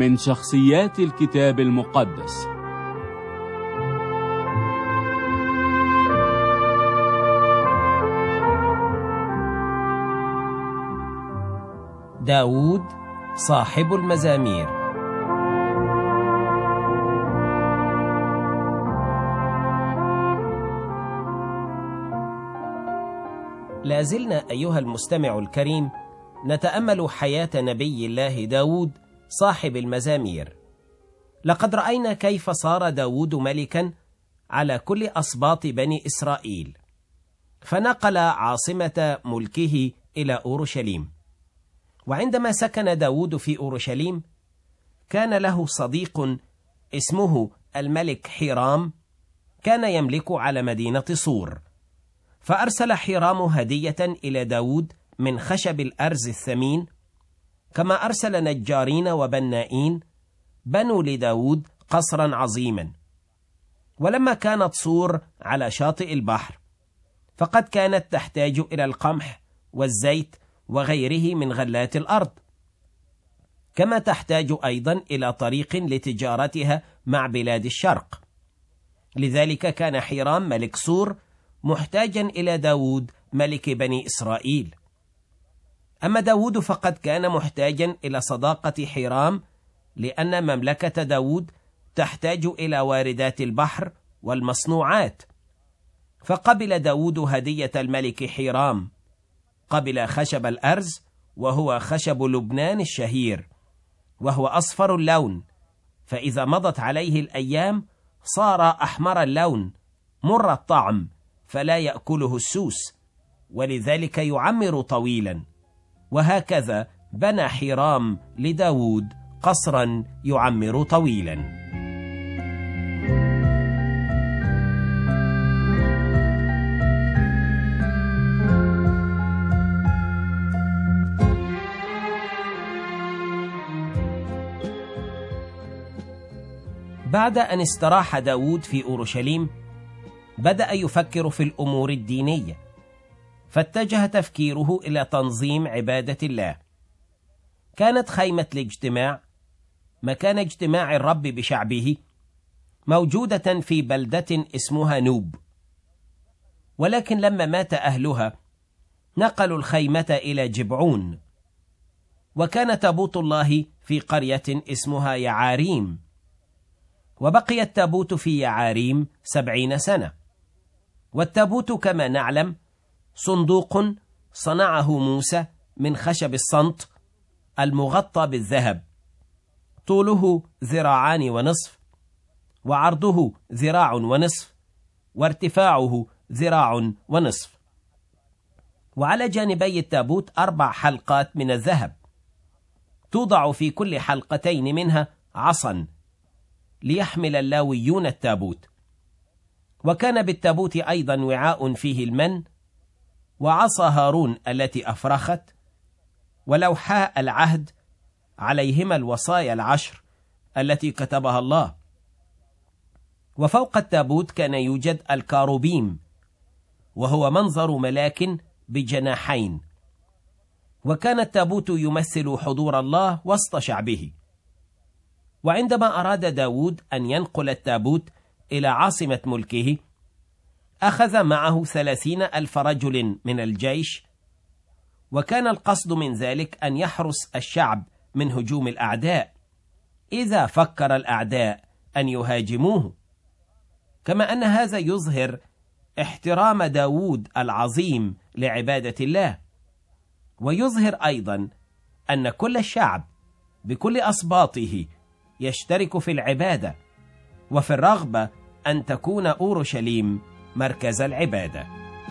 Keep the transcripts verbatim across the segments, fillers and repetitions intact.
من شخصيات الكتاب المقدس. داود صاحب المزامير. لازلنا أيها المستمع الكريم نتأمل حياة نبي الله داود صاحب المزامير. لقد رأينا كيف صار داود ملكا على كل أسباط بني إسرائيل، فنقل عاصمة ملكه إلى أورشليم. وعندما سكن داود في أورشليم كان له صديق اسمه الملك حيرام، كان يملك على مدينة صور. فأرسل حيرام هدية إلى داود من خشب الأرز الثمين، كما أرسل نجارين وبنائين بنوا لداود قصرا عظيما. ولما كانت صور على شاطئ البحر فقد كانت تحتاج إلى القمح والزيت وغيره من غلات الأرض، كما تحتاج أيضا إلى طريق لتجارتها مع بلاد الشرق. لذلك كان حيرام ملك صور محتاجا إلى داود ملك بني إسرائيل. أما داود فقد كان محتاجا إلى صداقة حيرام، لأن مملكة داود تحتاج إلى واردات البحر والمصنوعات. فقبل داود هدية الملك حيرام، قبل خشب الأرز وهو خشب لبنان الشهير، وهو أصفر اللون، فإذا مضت عليه الأيام صار أحمر اللون مر الطعم فلا يأكله السوس، ولذلك يعمر طويلا. وهكذا بنى حيرام لداود قصرا يعمر طويلا. بعد أن استراح داود في أورشليم بدأ يفكر في الأمور الدينية، فاتجه تفكيره إلى تنظيم عبادة الله. كانت خيمة الاجتماع مكان اجتماع الرب بشعبه موجودة في بلدة اسمها نوب، ولكن لما مات أهلها نقلوا الخيمة إلى جبعون. وكان تابوت الله في قرية اسمها يعاريم، وبقي التابوت في يعاريم سبعين سنة. والتابوت كما نعلم صندوق صنعه موسى من خشب الصنط المغطى بالذهب، طوله ذراعان ونصف، وعرضه ذراع ونصف، وارتفاعه ذراع ونصف. وعلى جانبي التابوت أربع حلقات من الذهب، توضع في كل حلقتين منها عصا ليحمل اللاويون التابوت. وكان بالتابوت أيضا وعاء فيه المن، وعصا هارون التي أفرخت، ولوحاء العهد عليهما الوصايا العشر التي كتبها الله. وفوق التابوت كان يوجد الكاروبيم، وهو منظر ملاك بجناحين. وكان التابوت يمثل حضور الله وسط شعبه. وعندما أراد داود أن ينقل التابوت إلى عاصمة ملكه أخذ معه ثلاثين ألف رجل من الجيش، وكان القصد من ذلك أن يحرس الشعب من هجوم الأعداء إذا فكر الأعداء أن يهاجموه. كما أن هذا يظهر احترام داود العظيم لعبادة الله، ويظهر أيضا أن كل الشعب بكل أسباطه يشترك في العبادة وفي الرغبة أن تكون أورشليم مركز العبادة.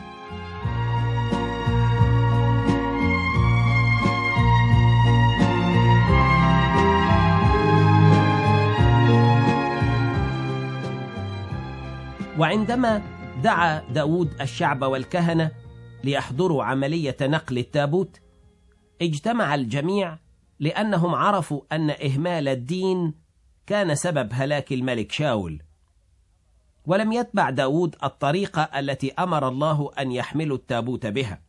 وعندما دعا داود الشعب والكهنة ليحضروا عملية نقل التابوت اجتمع الجميع، لأنهم عرفوا أن إهمال الدين كان سبب هلاك الملك شاول. ولم يتبع داود الطريقة التي أمر الله أن يحملوا التابوت بها،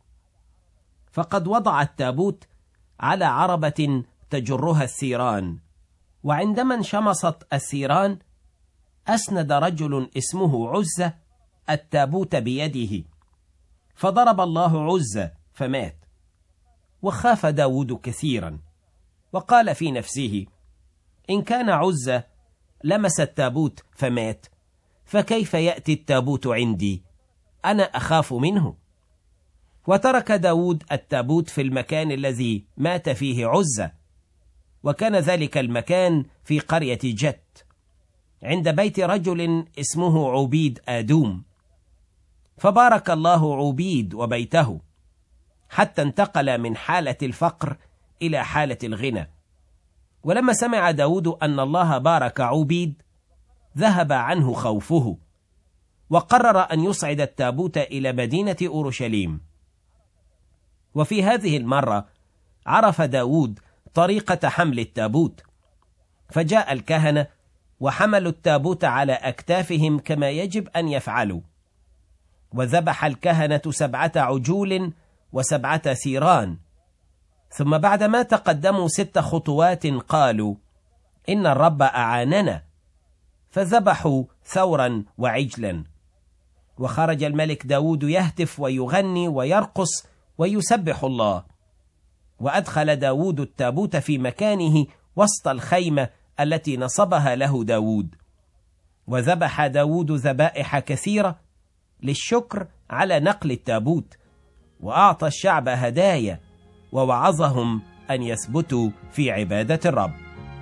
فقد وضع التابوت على عربة تجرها الثيران، وعندما انشمصت الثيران أسند رجل اسمه عزة التابوت بيده، فضرب الله عزة فمات. وخاف داود كثيرا، وقال في نفسه: إن كان عزة لمس التابوت فمات، فكيف يأتي التابوت عندي؟ أنا أخاف منه. وترك داود التابوت في المكان الذي مات فيه عزة، وكان ذلك المكان في قرية جت عند بيت رجل اسمه عبيد آدوم. فبارك الله عبيد وبيته حتى انتقل من حالة الفقر إلى حالة الغنى. ولما سمع داود أن الله بارك عبيد ذهب عنه خوفه، وقرر أن يصعد التابوت إلى مدينة أورشليم. وفي هذه المرة عرف داود طريقة حمل التابوت، فجاء الكهنة وحملوا التابوت على أكتافهم كما يجب أن يفعلوا. وذبح الكهنة سبعة عجول وسبعة ثيران، ثم بعدما تقدموا ست خطوات قالوا: إن الرب أعاننا، فذبحوا ثورا وعجلا. وخرج الملك داود يهتف ويغني ويرقص ويسبح الله. وأدخل داود التابوت في مكانه وسط الخيمة التي نصبها له داود. وذبح داود ذبائح كثيرة للشكر على نقل التابوت، وأعطى الشعب هدايا، ووعظهم أن يثبتوا في عبادة الرب.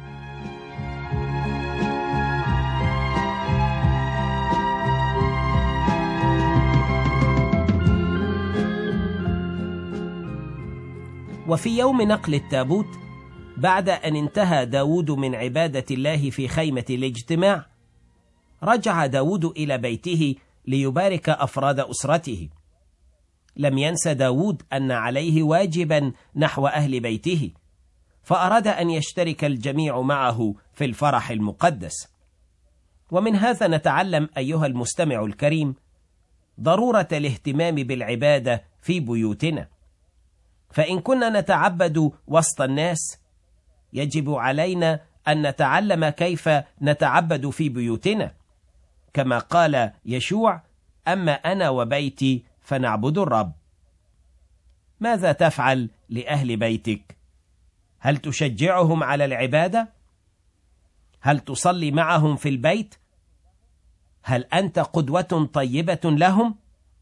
وفي يوم نقل التابوت، بعد أن انتهى داود من عبادة الله في خيمة الاجتماع، رجع داود إلى بيته ليبارك أفراد أسرته. لم ينس داود أن عليه واجبا نحو أهل بيته، فأراد أن يشترك الجميع معه في الفرح المقدس. ومن هذا نتعلم أيها المستمع الكريم ضرورة الاهتمام بالعبادة في بيوتنا. فإن كنا نتعبد وسط الناس، يجب علينا أن نتعلم كيف نتعبد في بيوتنا، كما قال يشوع: أما أنا وبيتي فنعبد الرب. ماذا تفعل لأهل بيتك؟ هل تشجعهم على العبادة؟ هل تصلي معهم في البيت؟ هل أنت قدوة طيبة لهم؟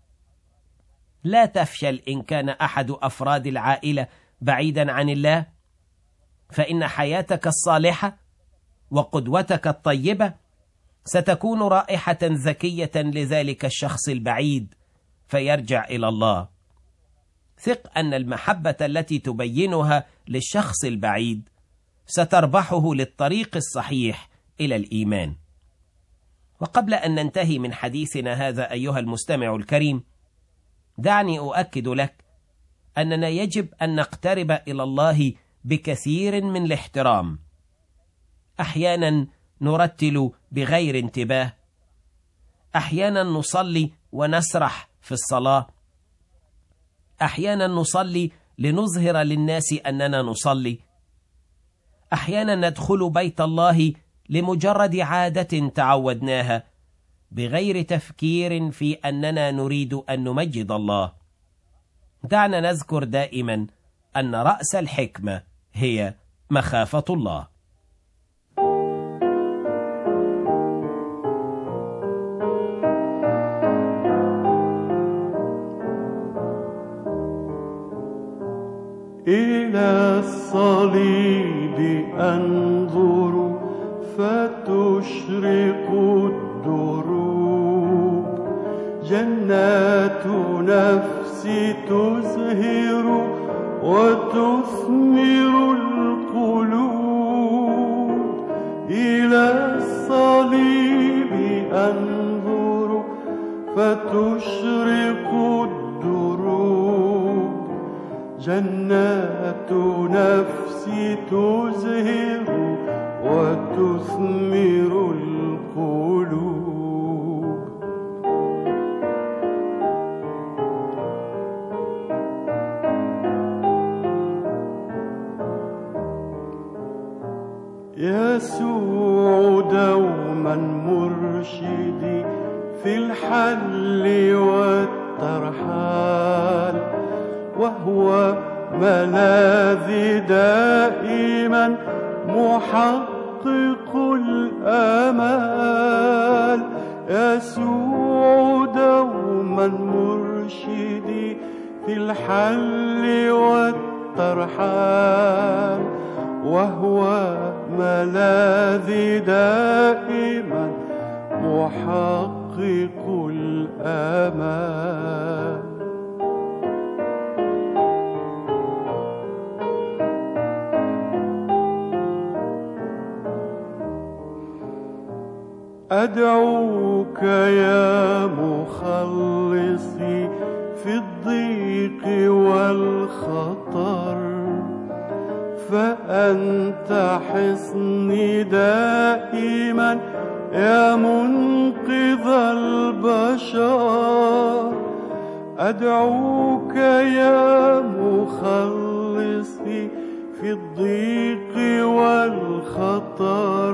لا تفشل إن كان أحد أفراد العائلة بعيدا عن الله، فإن حياتك الصالحة وقدوتك الطيبة ستكون رائحة زكية لذلك الشخص البعيد فيرجع إلى الله. ثق أن المحبة التي تبينها للشخص البعيد ستربحه للطريق الصحيح إلى الإيمان. وقبل أن ننتهي من حديثنا هذا أيها المستمع الكريم، دعني أؤكد لك أننا يجب أن نقترب إلى الله بكثير من الاحترام. أحيانا نرتل بغير انتباه، أحيانا نصلي ونسرح في الصلاة، أحيانا نصلي لنظهر للناس أننا نصلي، أحيانا ندخل بيت الله لمجرد عادة تعودناها بغير تفكير في أننا نريد أن نمجد الله. دعنا نذكر دائما أن رأس الحكمة هي مخافة الله. إلى الصليب أنظر فتشرق الدروب، جنات نفسي تزهر وتثمر القلوب. إلى الصليب أنظر فتشرق الدروب، جنات نفسي تزهر وتثمر القلوب. يسوع في الحل والترحال، وهو ملاذي دائما محقق الآمال. يسوع دوما مرشدي في الحل والترحال، وهو ملاذي دائما محقق الآمال. أدعوك يا مخلصي في الضيق والخطر، فأنت حصني دائما يا منقذ البشر. أدعوك يا مخلصي في الضيق والخطر،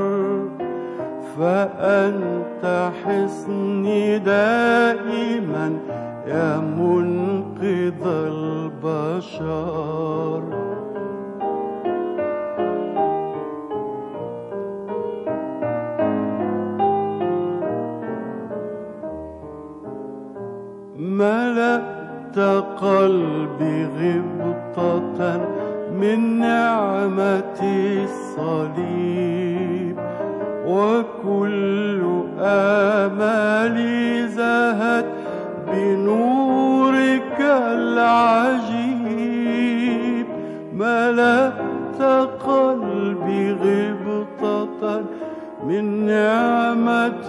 فأنت حصني دائما يا منقذ البشر. ملأت قلبي غبطة من نعمة الصليب، وكل آمالي زهت بنورك العجيب. ملأت قلبي غبطة من نعمة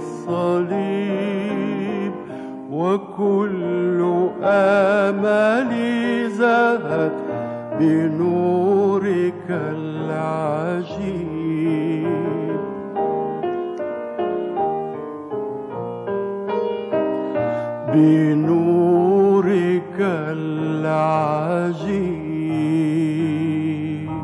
الصليب، وكل آمالي زهت بنورك العجيب. بنورك العجيب.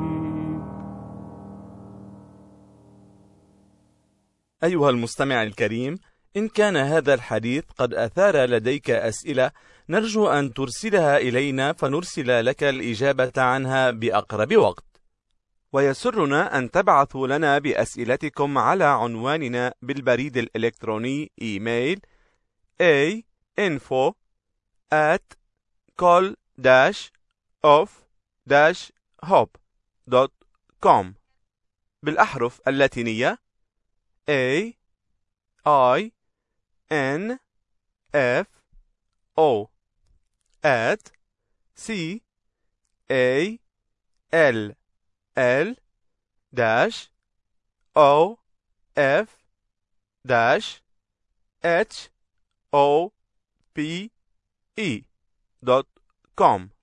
أيها المستمع الكريم، إن كان هذا الحديث قد أثار لديك أسئلة، نرجو أن ترسلها إلينا فنرسل لك الإجابة عنها بأقرب وقت. ويسرنا أن تبعثوا لنا بأسئلتكم على عنواننا بالبريد الإلكتروني إيميل a info at col dash of dash hope dot com بالأحرف اللاتينية A I N F O at C A L L dash O F dash H O P E dot com.